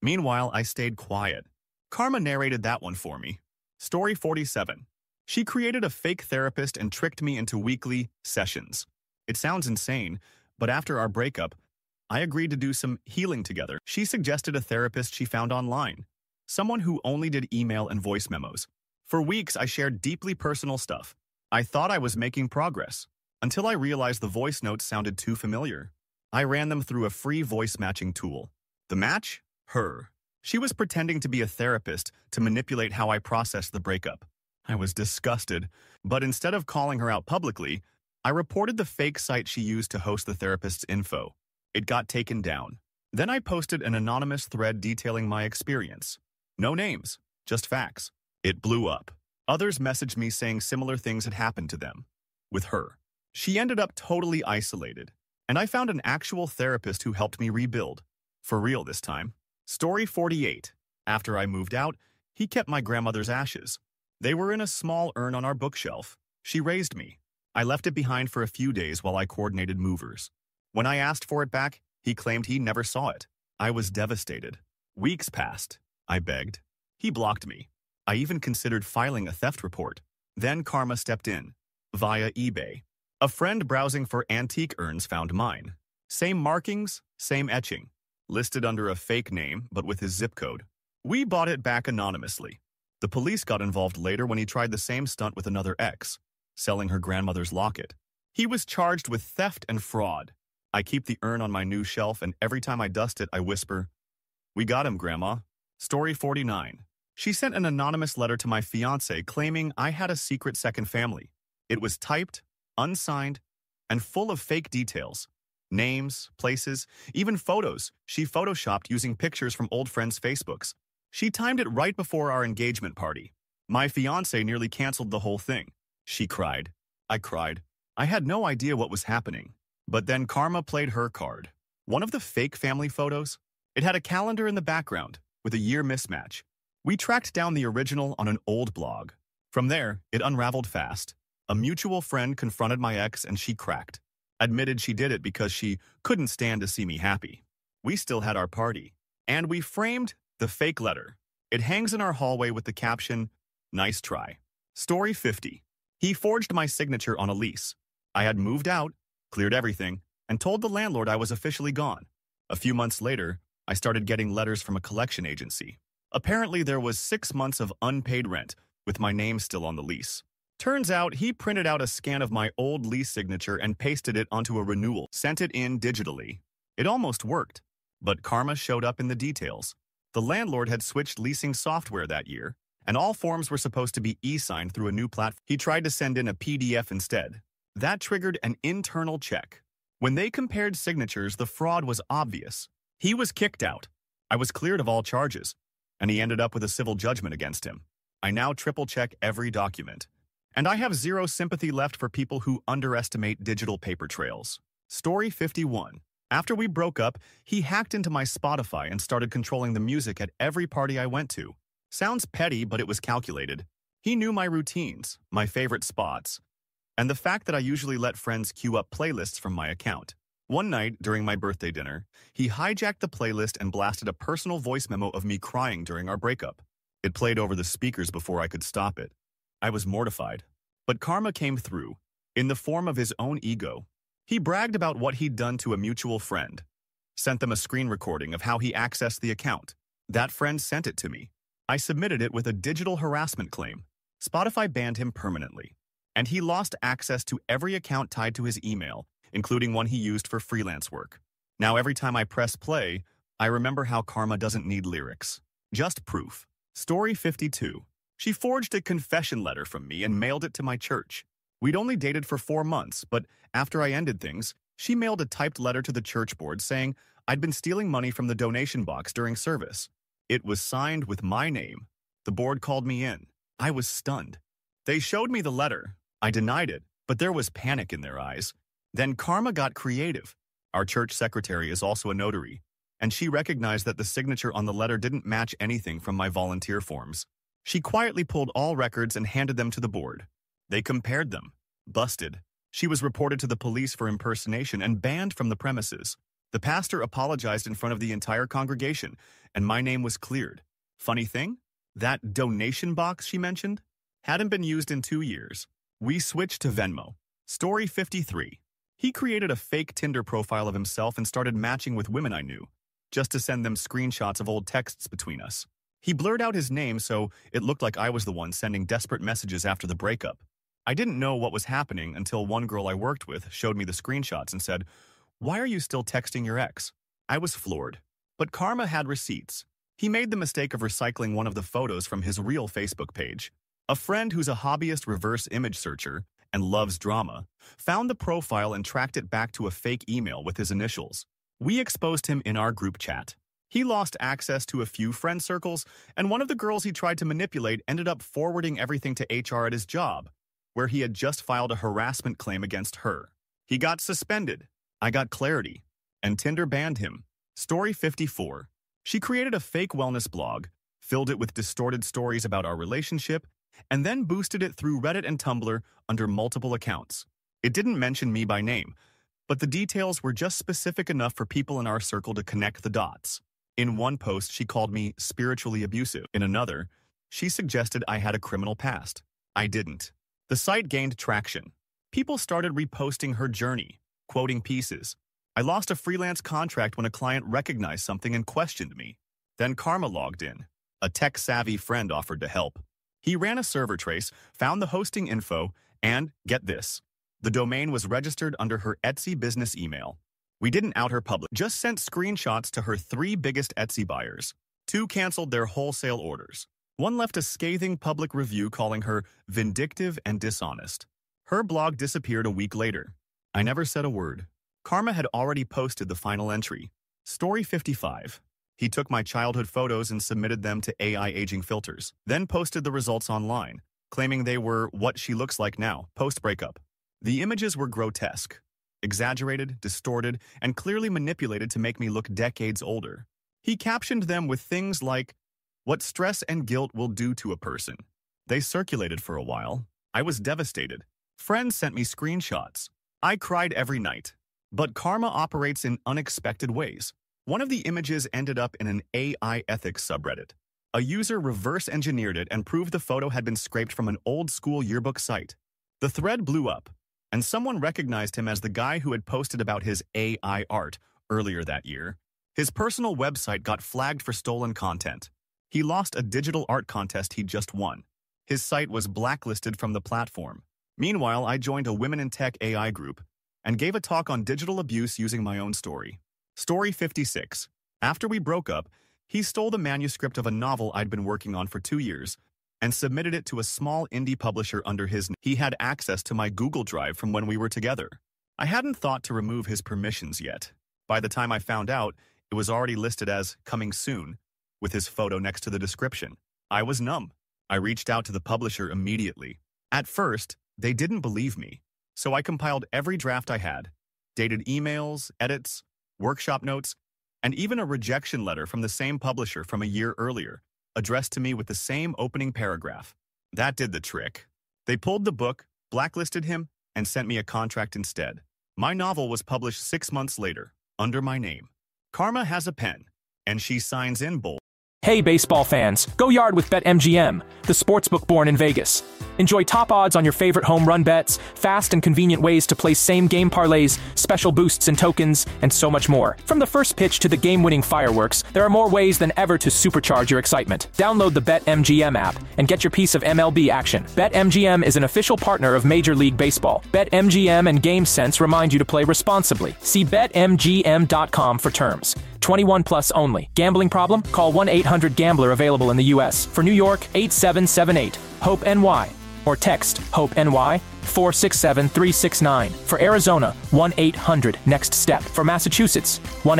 Meanwhile, I stayed quiet. Karma narrated that one for me. Story 47. She created a fake therapist and tricked me into weekly sessions. It sounds insane, but after our breakup, I agreed to do some healing together. She suggested a therapist she found online, someone who only did email and voice memos. For weeks, I shared deeply personal stuff. I thought I was making progress, until I realized the voice notes sounded too familiar. I ran them through a free voice matching tool. The match? Her. She was pretending to be a therapist to manipulate how I processed the breakup. I was disgusted, but instead of calling her out publicly, I reported the fake site she used to host the therapist's info. It got taken down. Then I posted an anonymous thread detailing my experience. No names, just facts. It blew up. Others messaged me saying similar things had happened to them. With her. She ended up totally isolated, and I found an actual therapist who helped me rebuild. For real this time. Story 48. After I moved out, he kept my grandmother's ashes. They were in a small urn on our bookshelf. She raised me. I left it behind for a few days while I coordinated movers. When I asked for it back, he claimed he never saw it. I was devastated. Weeks passed. I begged. He blocked me. I even considered filing a theft report. Then Karma stepped in, via eBay. A friend browsing for antique urns found mine. Same markings, same etching. Listed under a fake name, but with his zip code. We bought it back anonymously. The police got involved later when he tried the same stunt with another ex, selling her grandmother's locket. He was charged with theft and fraud. I keep the urn on my new shelf, and every time I dust it, I whisper, "We got him, Grandma." Story 49. She sent an anonymous letter to my fiancé claiming I had a secret second family. It was typed, unsigned, and full of fake details. Names, places, even photos she photoshopped using pictures from old friends' Facebooks. She timed it right before our engagement party. My fiancé nearly canceled the whole thing. She cried. I cried. I had no idea what was happening. But then Karma played her card. One of the fake family photos? It had a calendar in the background, with a year mismatch. We tracked down the original on an old blog. From there, it unraveled fast. A mutual friend confronted my ex and she cracked. Admitted she did it because she couldn't stand to see me happy. We still had our party. And we framed the fake letter. It hangs in our hallway with the caption, "Nice try." Story 50. He forged my signature on a lease. I had moved out, cleared everything, and told the landlord I was officially gone. A few months later, I started getting letters from a collection agency. Apparently, there was 6 months of unpaid rent, with my name still on the lease. Turns out, he printed out a scan of my old lease signature and pasted it onto a renewal, sent it in digitally. It almost worked, but Karma showed up in the details. The landlord had switched leasing software that year, and all forms were supposed to be e-signed through a new platform. He tried to send in a PDF instead. That triggered an internal check. When they compared signatures, the fraud was obvious. He was kicked out. I was cleared of all charges, and he ended up with a civil judgment against him. I now triple-check every document. And I have zero sympathy left for people who underestimate digital paper trails. Story 51. After we broke up, he hacked into my Spotify and started controlling the music at every party I went to. Sounds petty, but it was calculated. He knew my routines, my favorite spots, and the fact that I usually let friends queue up playlists from my account. One night, during my birthday dinner, he hijacked the playlist and blasted a personal voice memo of me crying during our breakup. It played over the speakers before I could stop it. I was mortified. But Karma came through, in the form of his own ego. He bragged about what he'd done to a mutual friend. Sent them a screen recording of how he accessed the account. That friend sent it to me. I submitted it with a digital harassment claim. Spotify banned him permanently. And he lost access to every account tied to his email, including one he used for freelance work. Now every time I press play, I remember how Karma doesn't need lyrics. Just proof. Story 52. She forged a confession letter from me and mailed it to my church. We'd only dated for 4 months, but after I ended things, she mailed a typed letter to the church board saying I'd been stealing money from the donation box during service. It was signed with my name. The board called me in. I was stunned. They showed me the letter. I denied it, but there was panic in their eyes. Then Karma got creative. Our church secretary is also a notary, and she recognized that the signature on the letter didn't match anything from my volunteer forms. She quietly pulled all records and handed them to the board. They compared them. Busted. She was reported to the police for impersonation and banned from the premises. The pastor apologized in front of the entire congregation, and my name was cleared. Funny thing, that donation box she mentioned hadn't been used in 2 years. We switched to Venmo. Story 53. He created a fake Tinder profile of himself and started matching with women I knew, just to send them screenshots of old texts between us. He blurred out his name so it looked like I was the one sending desperate messages after the breakup. I didn't know what was happening until one girl I worked with showed me the screenshots and said, "Why are you still texting your ex?" I was floored. But Karma had receipts. He made the mistake of recycling one of the photos from his real Facebook page. A friend who's a hobbyist reverse image searcher and loves drama found the profile and tracked it back to a fake email with his initials. We exposed him in our group chat. He lost access to a few friend circles, and one of the girls he tried to manipulate ended up forwarding everything to HR at his job, where he had just filed a harassment claim against her. He got suspended. I got clarity, and Tinder banned him. Story 54. She created a fake wellness blog, filled it with distorted stories about our relationship, and then boosted it through Reddit and Tumblr under multiple accounts. It didn't mention me by name, but the details were just specific enough for people in our circle to connect the dots. In one post, she called me spiritually abusive. In another, she suggested I had a criminal past. I didn't. The site gained traction. People started reposting her journey, quoting pieces. I lost a freelance contract when a client recognized something and questioned me. Then Karma logged in. A tech-savvy friend offered to help. He ran a server trace, found the hosting info, and, get this, the domain was registered under her Etsy business email. We didn't out her public, just sent screenshots to her 3 biggest Etsy buyers. 2 canceled their wholesale orders. 1 left a scathing public review calling her vindictive and dishonest. Her blog disappeared a week later. I never said a word. Karma had already posted the final entry. Story 55. He took my childhood photos and submitted them to AI aging filters, then posted the results online, claiming they were what she looks like now, post-breakup. The images were grotesque, exaggerated, distorted, and clearly manipulated to make me look decades older. He captioned them with things like, "What stress and guilt will do to a person." They circulated for a while. I was devastated. Friends sent me screenshots. I cried every night. But Karma operates in unexpected ways. One of the images ended up in an AI ethics subreddit. A user reverse engineered it and proved the photo had been scraped from an old school yearbook site. The thread blew up, and someone recognized him as the guy who had posted about his AI art earlier that year. His personal website got flagged for stolen content. He lost a digital art contest he'd just won. His site was blacklisted from the platform. Meanwhile, I joined a Women in Tech AI group and gave a talk on digital abuse using my own story. Story 56. After we broke up, he stole the manuscript of a novel I'd been working on for 2 years and submitted it to a small indie publisher under his name. He had access to my Google Drive from when we were together. I hadn't thought to remove his permissions yet. By the time I found out, it was already listed as coming soon, with his photo next to the description. I was numb. I reached out to the publisher immediately. At first, they didn't believe me, so I compiled every draft I had, dated emails, edits, workshop notes, and even a rejection letter from the same publisher from a year earlier, addressed to me with the same opening paragraph. That did the trick. They pulled the book, blacklisted him, and sent me a contract instead. My novel was published 6 months later, under my name. Karma has a pen, and she signs in bold.
Hey baseball fans, go yard with BetMGM, the sportsbook born in Vegas. Enjoy top odds on your favorite home run bets, fast and convenient ways to place same-game parlays, special boosts and tokens, and so much more. From the first pitch to the game-winning fireworks, there are more ways than ever to supercharge your excitement. Download the BetMGM app and get your piece of MLB action. BetMGM is an official partner of Major League Baseball. BetMGM and GameSense remind you to play responsibly. See BetMGM.com for terms. 21 plus only. Gambling problem? Call 1-800-GAMBLER, available in the U.S. For New York, 8778, HOPE-NY. Or text HOPE-NY 467-369. For Arizona, 1-800-NEXT-STEP. For Massachusetts,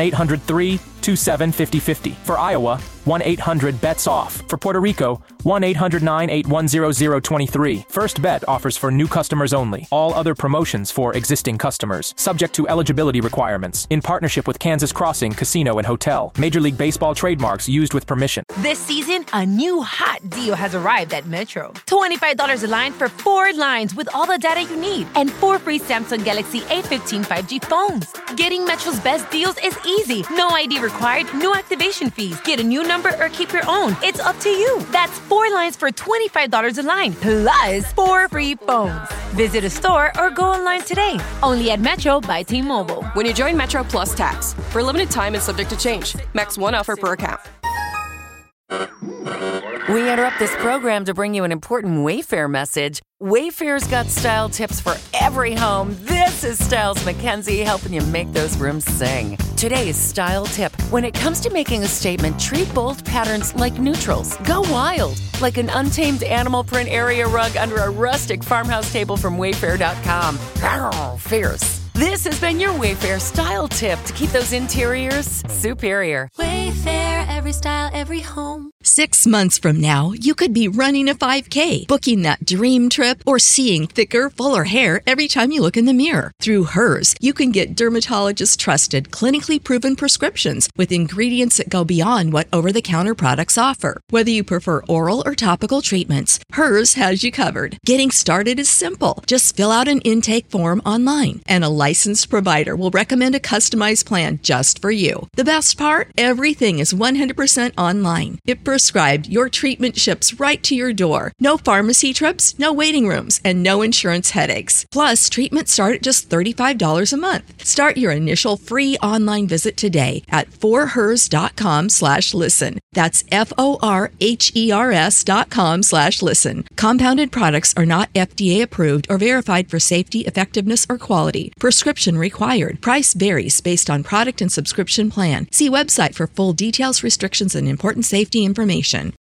1-800-327-5050. For Iowa, 1-800-BETS-OFF. For Puerto Rico, 1-800-981-0023. First Bet offers for new customers only. All other promotions for existing customers. Subject to eligibility requirements. In partnership with Kansas Crossing Casino and Hotel. Major League Baseball trademarks used with permission.
This season, a new hot deal has arrived at Metro. $25 a line for 4 lines with all the the data you need and 4 free Samsung Galaxy A15 5G phones. Getting Metro's best deals is easy. No ID required, no activation fees. Get a new number or keep your own. It's up to you. That's 4 lines for $25 a line, plus 4 free phones. Visit a store or go online today. Only at Metro by T-Mobile.
When you join Metro Plus Tax. For a limited time and subject to change. Max 1 offer per account.
We interrupt this program to bring you an important Wayfair message. Wayfair's got style tips for every home. This is Styles McKenzie helping you make those rooms sing. Today's style tip. When it comes to making a statement, treat bold patterns like neutrals. Go wild, like an untamed animal print area rug under a rustic farmhouse table from Wayfair.com. Arr, fierce. This has been your Wayfair style tip to keep those interiors superior.
Wayfair, every style, every home.
6 months from now, you could be running a 5K, booking that dream trip, or seeing thicker, fuller hair every time you look in the mirror. Through Hers, you can get dermatologist-trusted, clinically proven prescriptions with ingredients that go beyond what over-the-counter products offer. Whether you prefer oral or topical treatments, Hers has you covered. Getting started is simple. Just fill out an intake form online, and a licensed provider will recommend a customized plan just for you. The best part? Everything is 100% online. If prescribed, your treatment ships right to your door. No pharmacy trips, no waiting rooms, and no insurance headaches. Plus, treatments start at just $35 a month. Start your initial free online visit today at forhers.com/listen. That's FORHERS.com/listen. Compounded products are not FDA approved or verified for safety, effectiveness, or quality. Prescription required. Price varies based on product and subscription plan. See website for full details, restrictions, and important safety information.